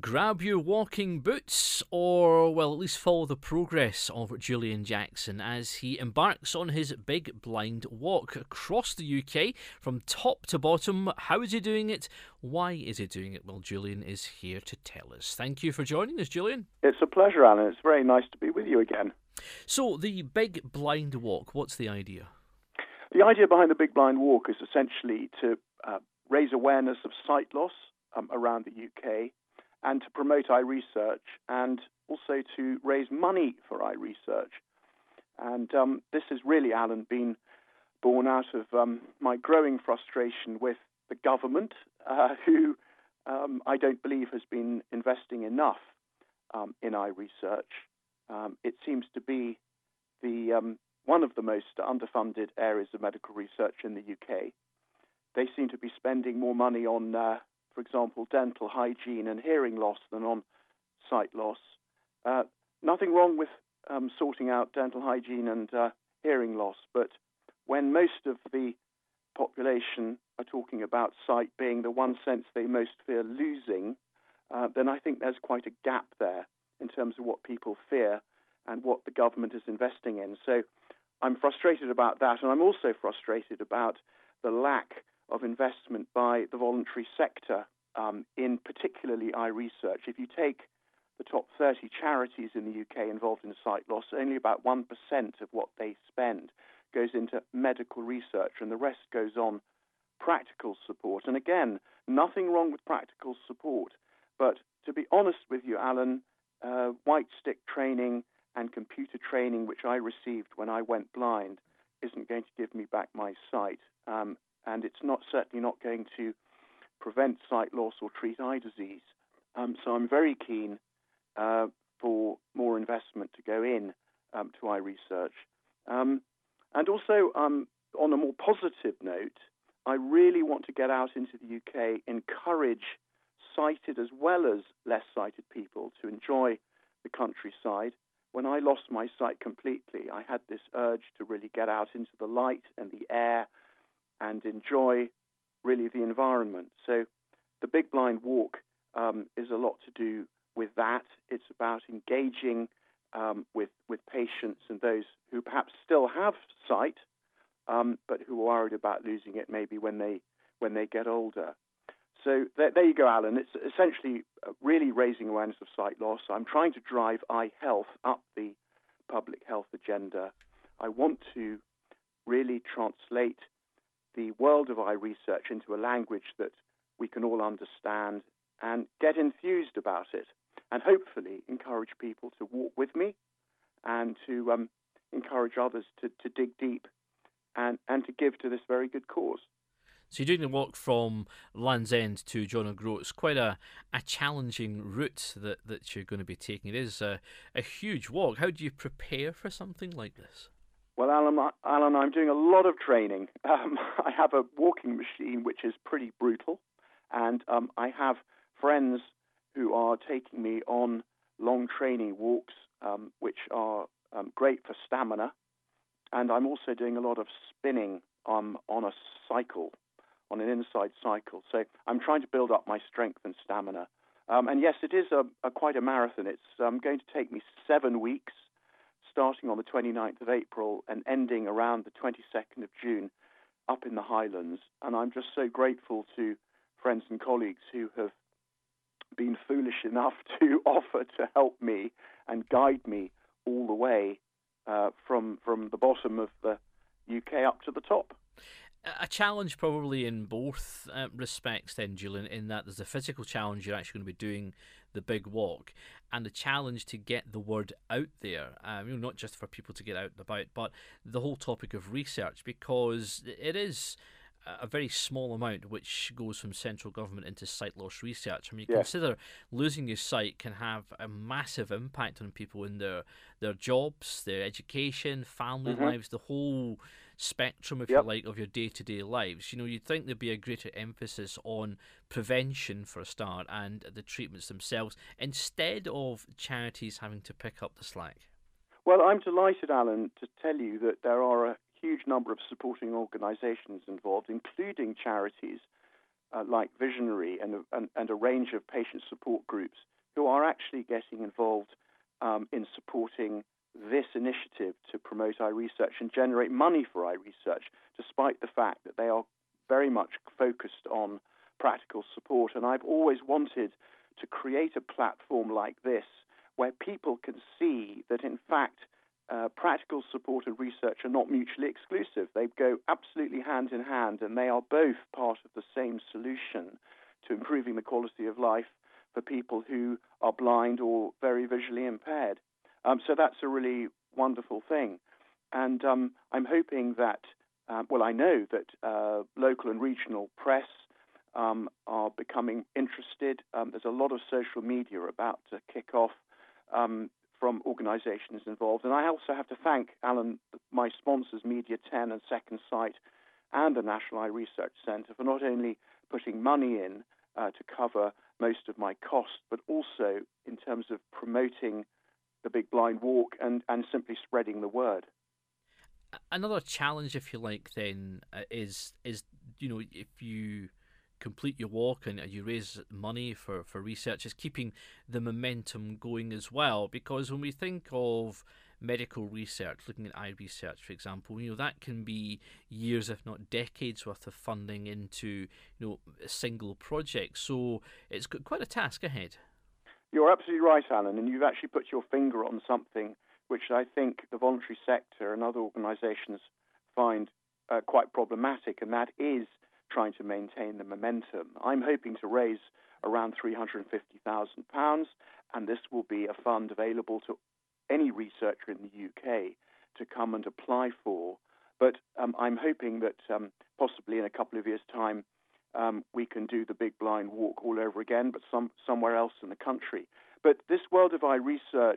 Grab your walking boots, or, well, at least follow the progress of Julian Jackson as he embarks on his big blind walk across the UK from top to bottom. How is he doing it? Why is he doing it? Well, Julian is here to tell us. Thank you for joining us, Julian. It's a pleasure, Alan. It's very nice to be with you again. So, the big blind walk, what's the idea? The idea behind the Big Blind Walk is essentially to raise awareness of sight loss around the UK and to promote eye research and also to raise money for eye research. And this has really, Alan, been born out of my growing frustration with the government, who I don't believe has been investing enough in eye research. It seems to be the one of the most underfunded areas of medical research in the UK. They seem to be spending more money on, for example, dental hygiene and hearing loss than on sight loss. Nothing wrong with sorting out dental hygiene and hearing loss, but when most of the population are talking about sight being the one sense they most fear losing, then I think there's quite a gap there in terms of what people fear and what the government is investing in. So I'm frustrated about that, and I'm also frustrated about the lack of investment by the voluntary sector in particularly eye research. If you take the top 30 charities in the UK involved in sight loss, only about 1% of what they spend goes into medical research, and the rest goes on practical support. And again, nothing wrong with practical support, but to be honest with you, Alan, white stick training and computer training, which I received when I went blind, isn't going to give me back my sight. And it's certainly not going to prevent sight loss or treat eye disease. So I'm very keen for more investment to go in to eye research. And also, on a more positive note, I really want to get out into the UK, encourage sighted as well as less sighted people to enjoy the countryside. When I lost my sight completely, I had this urge to really get out into the light and the air and enjoy really the environment. So the Big Blind Walk is a lot to do with that. It's about engaging with patients and those who perhaps still have sight, but who are worried about losing it maybe when they get older. So there you go, Alan. It's essentially really raising awareness of sight loss. I'm trying to drive eye health up the public health agenda. I want to really translate the world of eye research into a language that we can all understand and get enthused about it, and hopefully encourage people to walk with me and to encourage others to dig deep and to give to this very good cause. So you're doing the walk from Land's End to John O'Groats. It's quite a challenging route that you're going to be taking. It is a huge walk. How do you prepare for something like this? Well, Alan, I'm doing a lot of training. I have a walking machine which is pretty brutal, and I have friends who are taking me on long training walks, which are great for stamina. And I'm also doing a lot of spinning on a cycle, on an inside cycle. So I'm trying to build up my strength and stamina. And yes, it is quite a marathon. It's going to take me 7 weeks, starting on the 29th of April and ending around the 22nd of June up in the Highlands. And I'm just so grateful to friends and colleagues who have been foolish enough to offer to help me and guide me all the way from the bottom of the UK up to the top. A challenge probably in both respects then, Julian, in that there's a physical challenge, you're actually going to be doing the big walk, and the challenge to get the word out there, not just for people to get out and about, but the whole topic of research, because it is a very small amount which goes from central government into sight loss research. I mean, you consider losing your sight can have a massive impact on people in their jobs, their education, family lives, the whole spectrum, if you like, of your day-to-day lives. You'd think there'd be a greater emphasis on prevention for a start and the treatments themselves instead of charities having to pick up the slack. Well, I'm delighted, Alan, to tell you that there are a huge number of supporting organisations involved, including charities like Visionary and a range of patient support groups who are actually getting involved in supporting this initiative to promote iResearch and generate money for iResearch, despite the fact that they are very much focused on practical support. And I've always wanted to create a platform like this where people can see that, in fact, practical support and research are not mutually exclusive. They go absolutely hand in hand, and they are both part of the same solution to improving the quality of life for people who are blind or very visually impaired. So that's a really wonderful thing. And I'm hoping that, I know that local and regional press are becoming interested. There's a lot of social media about to kick off from organisations involved. And I also have to thank, Alan, my sponsors, Media 10 and Second Sight and the National iResearch Centre, for not only putting money in to cover most of my costs, but also in terms of promoting the Big Blind Walk and simply spreading the word. Another challenge, if you like, then is if you complete your walk and you raise money for research, is keeping the momentum going as well. Because when we think of medical research, looking at iResearch, for example, that can be years, if not decades, worth of funding into a single project. So it's got quite a task ahead. You're absolutely right, Alan, and you've actually put your finger on something which I think the voluntary sector and other organisations find quite problematic, and that is trying to maintain the momentum. I'm hoping to raise around £350,000, and this will be a fund available to any researcher in the UK to come and apply for. But I'm hoping that possibly in a couple of years' time we can do the Big Blind Walk all over again, but somewhere else in the country. But this world of iResearch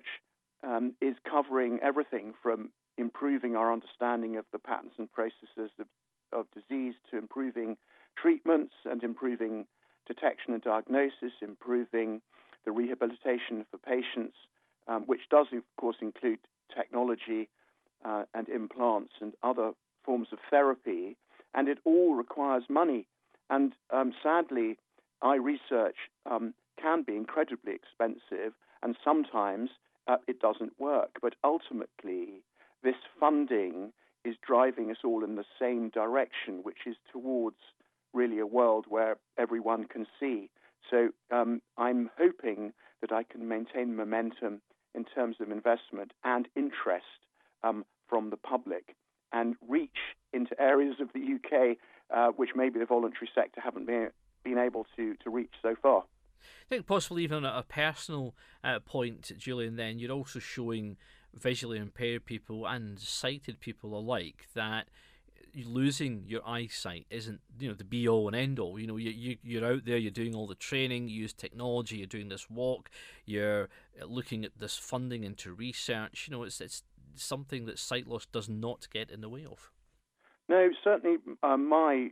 is covering everything from improving our understanding of the patterns and processes of disease to improving treatments and improving detection and diagnosis, improving the rehabilitation for patients, which does, of course, include technology and implants and other forms of therapy, and it all requires money. And sadly, iResearch can be incredibly expensive, and sometimes it doesn't work. But ultimately, this funding is driving us all in the same direction, which is towards really a world where everyone can see. So I'm hoping that I can maintain momentum in terms of investment and interest from the public and reach into areas of the UK which maybe the voluntary sector haven't been able to reach so far. I think possibly even at a personal point, Julian, then you're also showing visually impaired people and sighted people alike that losing your eyesight isn't the be all and end all. You're out there, you're doing all the training, you use technology, you're doing this walk, you're looking at this funding into research. It's something that sight loss does not get in the way of. No, certainly my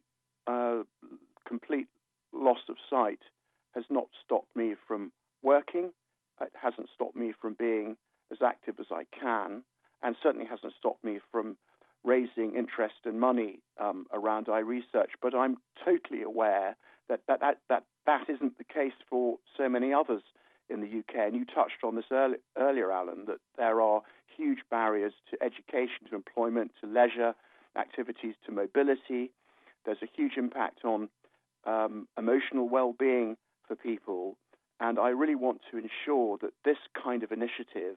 complete loss of sight has not stopped me from working. It hasn't stopped me from being as active as I can, and certainly hasn't stopped me from raising interest and money around iResearch. But I'm totally aware that isn't the case for so many others in the UK. And you touched on this earlier, Alan, that there are huge barriers to education, to employment, to leisure activities, to mobility. There's a huge impact on emotional well-being for people. And I really want to ensure that this kind of initiative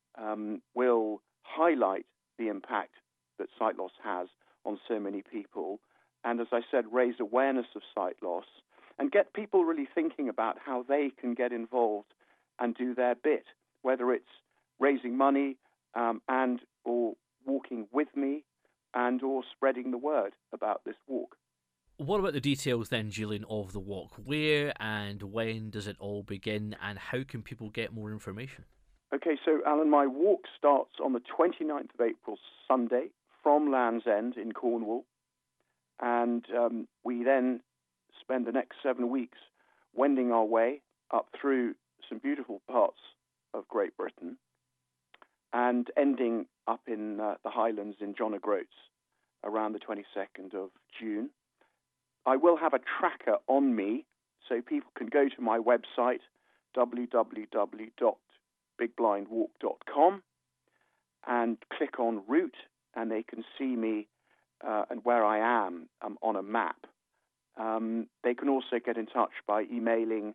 will highlight the impact that sight loss has on so many people, and as I said, raise awareness of sight loss and get people really thinking about how they can get involved and do their bit, whether it's raising money and or walking with me and or spreading the word about this walk. What about the details then, Julian, of the walk? Where and when does it all begin, and how can people get more information? Okay, so Alan, my walk starts on the 29th of April, Sunday, from Land's End in Cornwall, and we then spend the next 7 weeks wending our way up through some beautiful parts of Great Britain and ending up in the Highlands in John O'Groats around the 22nd of June. I will have a tracker on me, so people can go to my website www.bigblindwalk.com and click on route, and they can see me and where I am on a map. They can also get in touch by emailing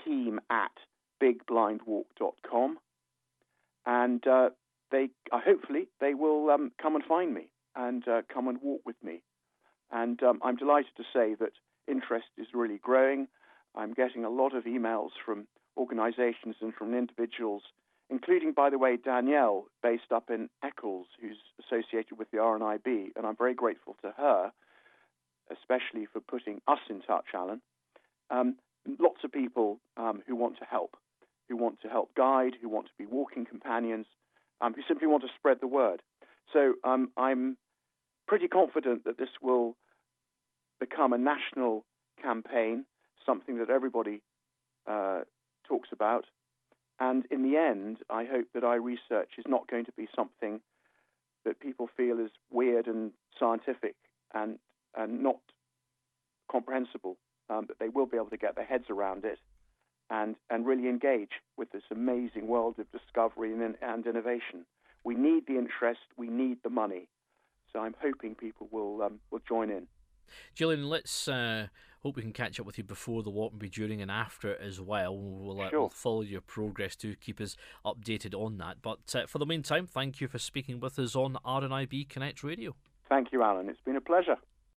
team@bigblindwalk.com, and hopefully they will come and find me and come and walk with me. And I'm delighted to say that interest is really growing. I'm getting a lot of emails from organizations and from individuals, including, by the way, Danielle, based up in Eccles, who's associated with the RNIB, and I'm very grateful to her, especially for putting us in touch, Alan. Lots of people who want to help guide, who want to be walking companions, who simply want to spread the word. So I'm pretty confident that this will become a national campaign, something that everybody talks about. And in the end, I hope that iResearch is not going to be something that people feel is weird and scientific and not comprehensible, that they will be able to get their heads around it and really engage with this amazing world of discovery and innovation. We need the interest, we need the money. So I'm hoping people will join in. Gillian, let's hope we can catch up with you before the walk, maybe during and after as well. We'll follow your progress to keep us updated on that. But for the meantime, thank you for speaking with us on RNIB Connect Radio. Thank you, Alan. It's been a pleasure.